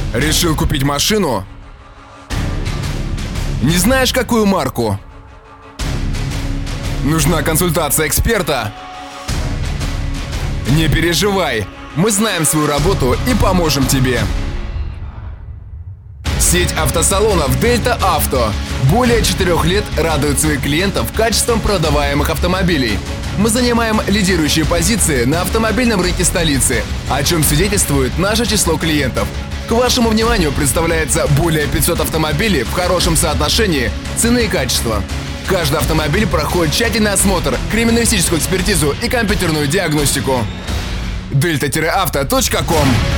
Решил купить машину? Не знаешь, какую марку? Нужна консультация эксперта? Не переживай, мы знаем свою работу и поможем тебе. Сеть автосалонов Дельта Авто более 4 лет радует своих клиентов качеством продаваемых автомобилей. Мы занимаем лидирующие позиции на автомобильном рынке столицы, о чем свидетельствует наше число клиентов. К вашему вниманию представляется более 500 автомобилей в хорошем соотношении цены и качества. Каждый автомобиль проходит тщательный осмотр, криминалистическую экспертизу и компьютерную диагностику. delta-auto.com